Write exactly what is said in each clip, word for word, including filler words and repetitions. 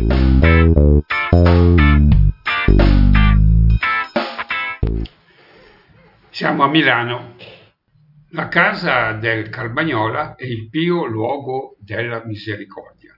Siamo a Milano. La casa del Carmagnola è il pio luogo della misericordia.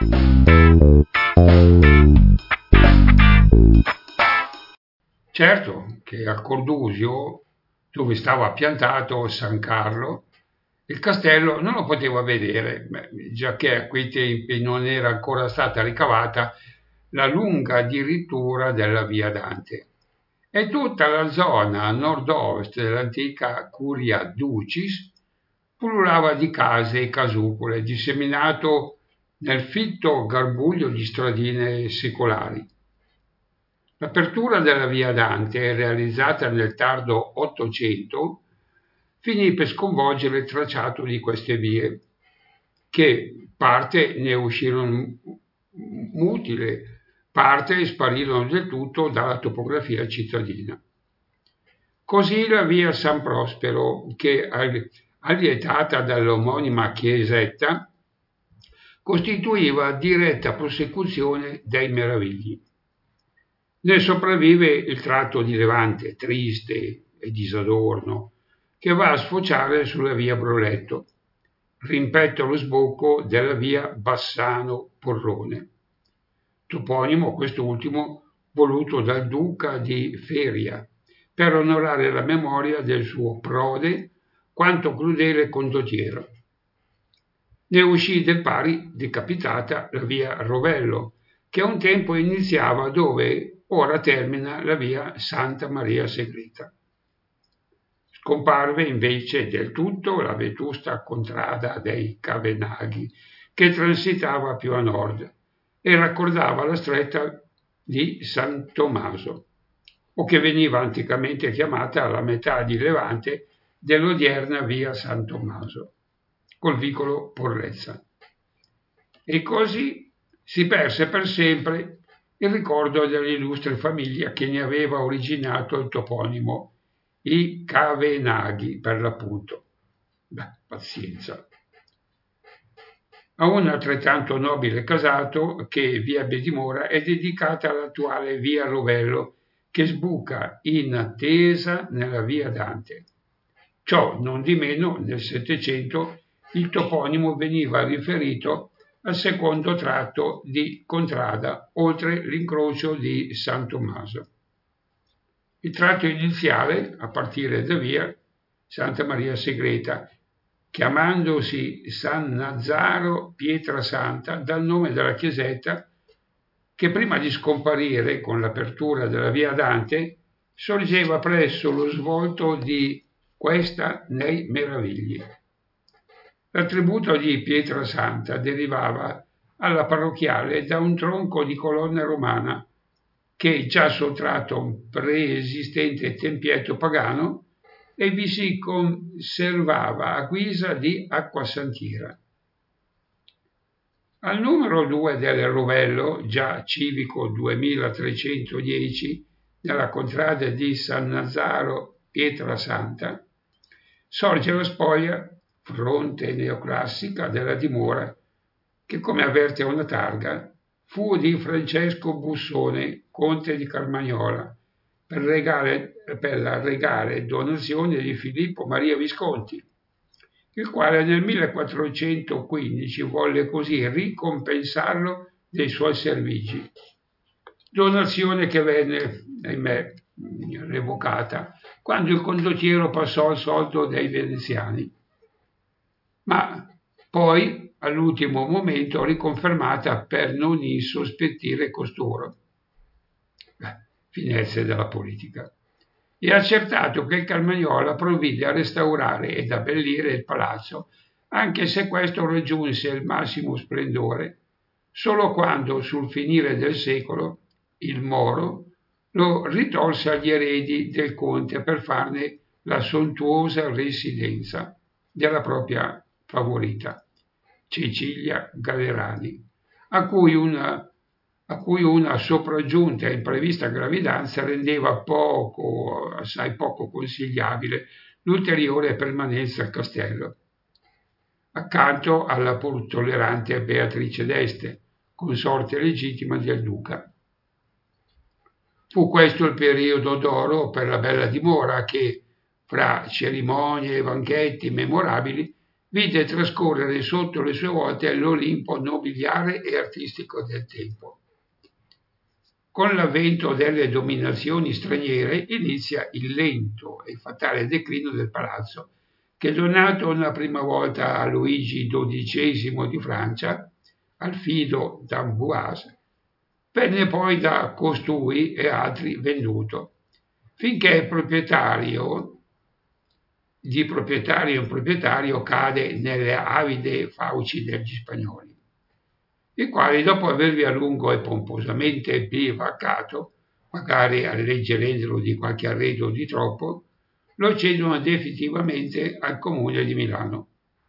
Certo che a Cordusio, dove stava piantato San Carlo, il castello non lo poteva vedere, già che a quei tempi non era ancora stata ricavata la lunga addirittura della via Dante. E tutta la zona a nord-ovest dell'antica Curia Ducis pullulava di case e casupole, disseminato nel fitto garbuglio di stradine secolari. L'apertura della via Dante, realizzata nel tardo Ottocento, finì per sconvolgere il tracciato di queste vie, che parte ne uscirono mutili, parte sparirono del tutto dalla topografia cittadina. Così la via San Prospero, che allietata dall'omonima chiesetta, costituiva diretta prosecuzione dei Meravigli. Ne sopravvive il tratto di Levante, triste e disadorno, che va a sfociare sulla via Broletto, rimpetto allo sbocco della via Bassano-Porrone, toponimo quest'ultimo voluto dal duca di Feria per onorare la memoria del suo prode quanto crudele condottiero. Ne uscì del pari decapitata la via Rovello, che a un tempo iniziava dove ora termina la via Santa Maria Segreta. Scomparve invece del tutto la vetusta contrada dei Cavenaghi, che transitava più a nord e raccordava la stretta di San Tommaso, o che veniva anticamente chiamata la metà di Levante dell'odierna via San Tommaso, col vicolo Porrezza. E così si perse per sempre il ricordo dell'illustre famiglia che ne aveva originato il toponimo, i Cavenaghi per l'appunto. Beh, pazienza. A un altrettanto nobile casato che via Bedimora è dedicata all'attuale via Rovello, che sbuca in attesa nella via Dante. Ciò non di meno nel Settecento il toponimo veniva riferito al secondo tratto di contrada oltre l'incrocio di San Tommaso. Il tratto iniziale, a partire da via Santa Maria Segreta, chiamandosi San Nazzaro Pietrasanta, dal nome della chiesetta, che prima di scomparire con l'apertura della via Dante sorgeva presso lo svolto di questa nei Meravigli. L'attributo di Pietrasanta derivava alla parrocchiale da un tronco di colonna romana che, già sottratto a un preesistente tempietto pagano, e vi si conservava a guisa di acquasantiera. Al numero due del Rovello, già civico duemilatrecentodieci, nella contrada di San Nazzaro Pietrasanta, sorge la spoglia, fronte neoclassica, della dimora, che, come avverte una targa, fu di Francesco Bussone, conte di Carmagnola, per, regale, per la regale donazione di Filippo Maria Visconti, il quale nel millequattrocentoquindici volle così ricompensarlo dei suoi servigi. Donazione che venne, ahimè, revocata quando il condottiero passò al soldo dei veneziani, ma poi all'ultimo momento riconfermata per non insospettire costoro. Beh, finezze della politica. E accertato che il Carmagnola provvide a restaurare ed abbellire il palazzo, anche se questo raggiunse il massimo splendore solo quando, sul finire del secolo, il Moro lo ritolse agli eredi del conte per farne la sontuosa residenza della propria favorita, Cecilia Gallerani, a cui una a cui una sopraggiunta e imprevista gravidanza rendeva poco, assai poco consigliabile l'ulteriore permanenza al castello, accanto alla pur tollerante Beatrice d'Este, consorte legittima del duca. Fu questo il periodo d'oro per la bella dimora che, fra cerimonie e banchetti memorabili, vide trascorrere sotto le sue volte l'Olimpo nobiliare e artistico del tempo. Con l'avvento delle dominazioni straniere inizia il lento e fatale declino del palazzo, che donato una prima volta a Luigi dodicesimo di Francia, al fido d'Amboise, venne poi da costui e altri venduto, finché il proprietario di proprietario in proprietario cade nelle avide fauci degli spagnoli, i quali, dopo avervi a lungo e pomposamente bivaccato, magari alleggerendolo di qualche arredo di troppo, lo cedono definitivamente al comune di Milano.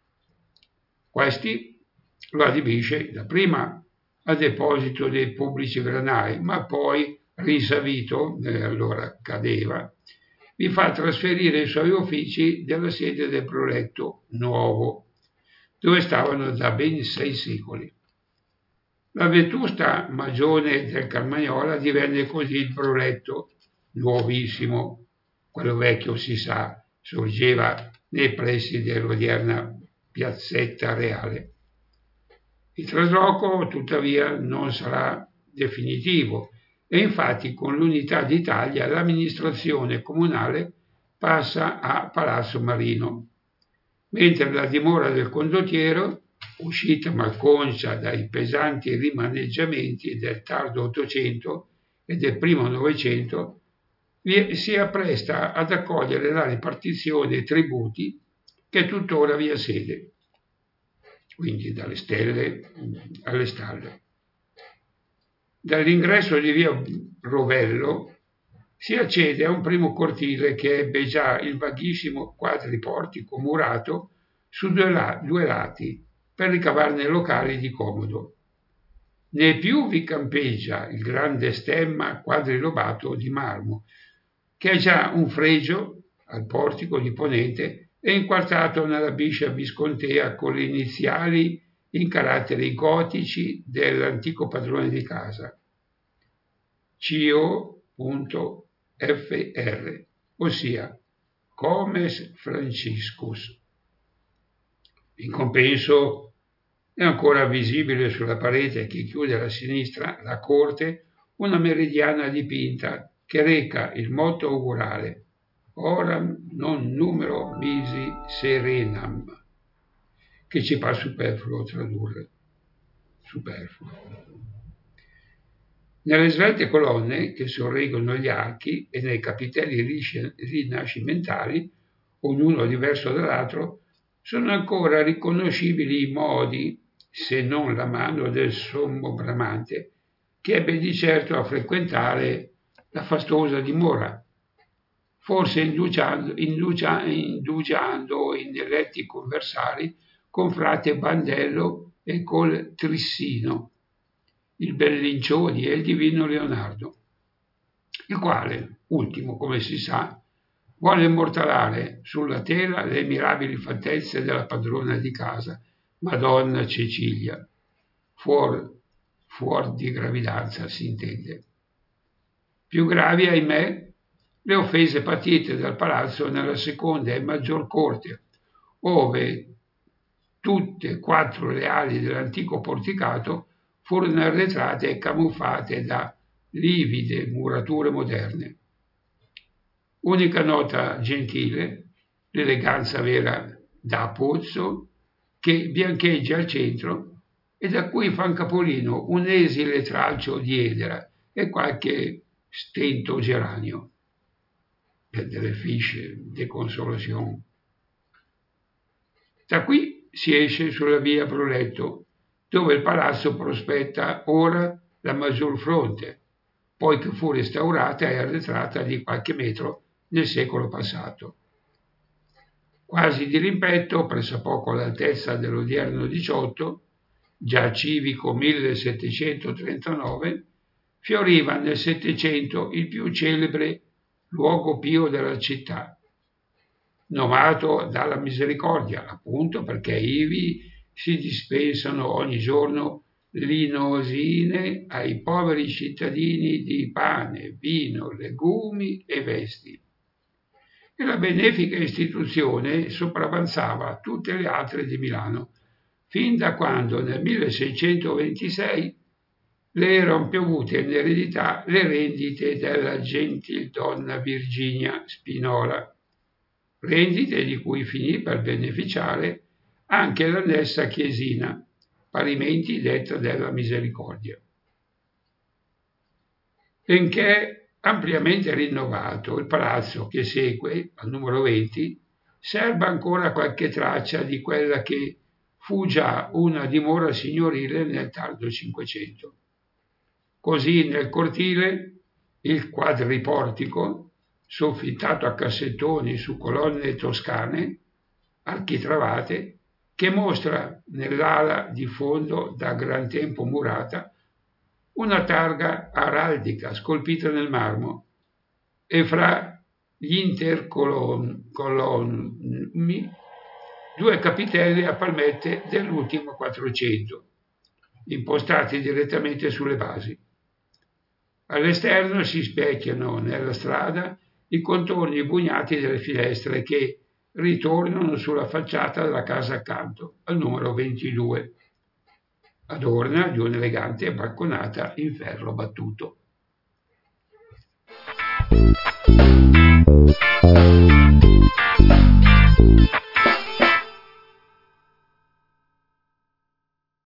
Questi lo adibisce dapprima a deposito dei pubblici granai, ma poi, risavito, eh, allora cadeva, vi fa trasferire i suoi uffici della sede del proletto nuovo, dove stavano da ben sei secoli. La vetusta magione del Carmagnola divenne così il proletto nuovissimo. Quello vecchio, si sa, sorgeva nei pressi dell'odierna piazzetta Reale. Il trasloco, tuttavia, non sarà definitivo e infatti con l'unità d'Italia l'amministrazione comunale passa a Palazzo Marino, mentre la dimora del condottiero, uscita malconcia dai pesanti rimaneggiamenti del tardo Ottocento e del primo Novecento, si appresta ad accogliere la ripartizione dei tributi che tuttora vi ha sede, quindi dalle stelle alle stalle. Dall'ingresso di via Rovello si accede a un primo cortile che ebbe già il vaghissimo quadriportico murato su due, la- due lati per ricavarne locali di comodo. Né più vi campeggia il grande stemma quadrilobato di marmo, che ha già un fregio al portico di ponente e inquartato nella biscia viscontea con le iniziali in caratteri gotici dell'antico padrone di casa, C O F R, ossia Comes Franciscus. In compenso è ancora visibile sulla parete che chiude a sinistra la corte una meridiana dipinta che reca il motto augurale Oram non numero misi serenam, che ci fa superfluo tradurre. Superfluo. Nelle svelte colonne che sorreggono gli archi e nei capitelli rinascimentali, ognuno diverso dall'altro, sono ancora riconoscibili i modi, se non la mano del sommo bramante, che ebbe di certo a frequentare la fastosa dimora, forse indugiando, indugia, indugiando in eletti conversari con frate Bandello e col Trissino, il Bellincioni e il divino Leonardo, il quale, ultimo, come si sa, vuole immortalare sulla tela le mirabili fattezze della padrona di casa, Madonna Cecilia, fuor, fuor di gravidanza, si intende. Più gravi, ahimè, le offese patite dal palazzo nella seconda e maggior corte, ove tutte e quattro le ali dell'antico porticato furono arretrate e camuffate da livide murature moderne. Unica nota gentile, l'eleganza vera da pozzo, che biancheggia al centro e da cui fan capolino un esile tralcio di edera e qualche stento geranio per delle fiche de consolation. Da qui si esce sulla via Proletto, dove il palazzo prospetta ora la maggior fronte, poi che fu restaurata e arretrata di qualche metro nel secolo passato. Quasi di rimpetto, pressappoco all'altezza dell'odierno diciotto, già civico millesettecentotrentanove, fioriva nel Settecento il più celebre luogo pio della città, nomato dalla misericordia, appunto perché ivi si dispensano ogni giorno linosine ai poveri cittadini di pane, vino, legumi e vesti. E la benefica istituzione sopravanzava tutte le altre di Milano, fin da quando nel milleseicentoventisei le erano piovute in eredità le rendite della gentildonna Virginia Spinola, rendite di cui finì per beneficiare anche l'annessa chiesina, parimenti detta della Misericordia. Benché ampiamente rinnovato, il palazzo che segue, al numero venti, serba ancora qualche traccia di quella che fu già una dimora signorile nel tardo Cinquecento. Così nel cortile il quadriportico, soffittato a cassettoni su colonne toscane, architravate, che mostra nell'ala di fondo da gran tempo murata una targa araldica scolpita nel marmo e fra gli intercolonni due capitelli a palmette dell'ultimo Quattrocento, impostati direttamente sulle basi. All'esterno si specchiano nella strada i contorni bugnati delle finestre che ritornano sulla facciata della casa accanto, al numero ventidue, adorna di un'elegante balconata in ferro battuto.